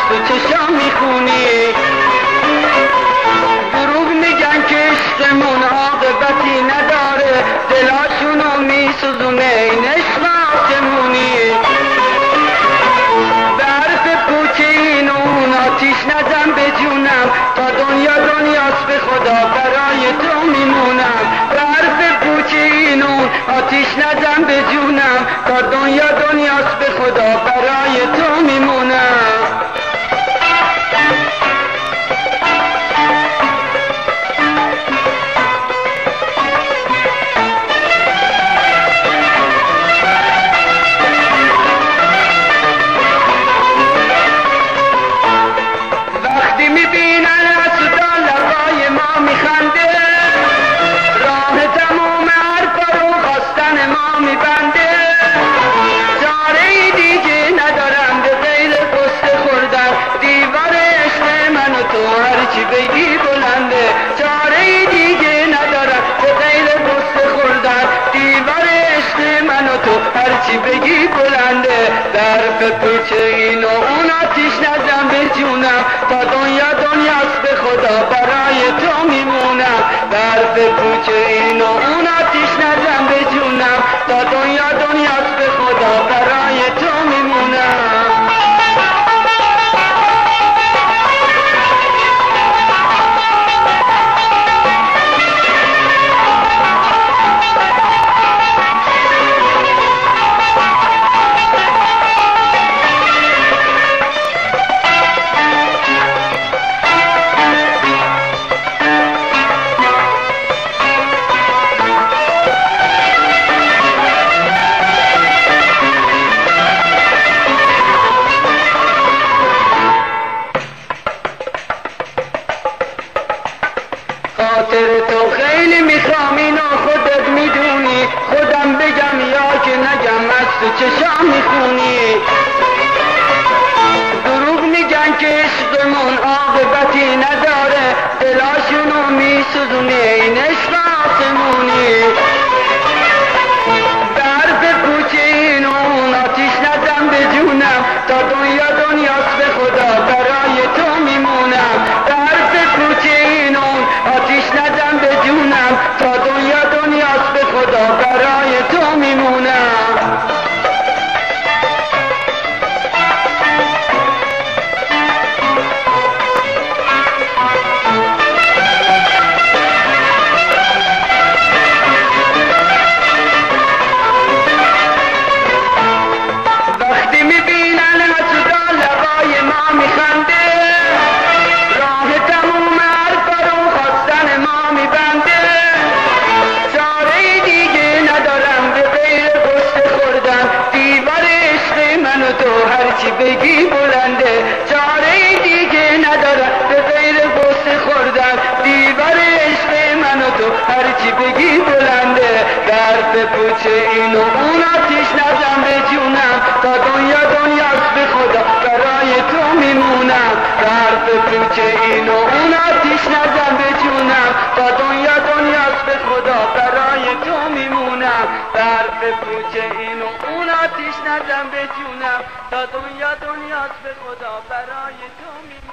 تو چشام میخونی. دروغ میگن که عشقمون عاقبتی نداره، دلاشونو میسوزونه این عشق آسمونی. به حرف پوچه این اون آتیش نزن به جونم، تا دنیا دنیاست به خدا برای تو میمونم. به حرف پوچه این اون آتیش نزن به جونم، تا دنیا دنیاست به خدا برای تو میمونم. وقتی میبینن حسودا لبای ما میخنده، راه تموم حرفا رو خواستن ما میبنده. چاره دیگه ندارم به غیر قصه خوردن، دیوار عشق من و تو هرچی بگی بلنده. چاره دیگه ندارم به غیر قصه خوردن، دیوار عشق من و تو هرچی بگی بلنده. در پوچه این و اون آتیش نزن به جونم، تا دنیا دنیاست به خدا برای تو میمونم. در پوچه این و اون آتیش نزن به جونم، تا دنیا دنیاست به خدا برای تو میمونم. خاطر تو خیلی میخوام اینو خودت میدونی، خودم بگم یا که نگم از تو چشام میخونی. دروغ میگن که عشقمون عاقبتی نداره، دلاشونو میسوزونه این عشق آسمونی. به حرف پوچه این اون آتیش نزن به جونم، تا دنیا دنیاست به خدا برای تو میمونم. به حرف پوچه این اون آتیش نزن به جونم، تا دنیا دنیاست به خدا برای تو میمونم. وقتی میبینن حسودا لبای ما میخنده، راه تموم حرفا رو خواستن ما میبنده. چاره دیگه ندارم به غیر قصه خوردن، دیوار عشق من و تو هرچی بگی بلنده. چاره دیگه ندارم به غیر قصه خوردن، دیوار عشق من و تو هرچی بگی بلنده. در پوچه این و اون آتیش نزن به جونم، تا دنیا دنیاست به خدا برای تو میمونم. در پوچه این و اون آتیش نزن به جونم، تا دنیا دنیاست به خدا برای تو میمونم. در پوچه این و اون آتیش نزن به جونم، تا دنیا دنیاست به خدا برای تو میمونم.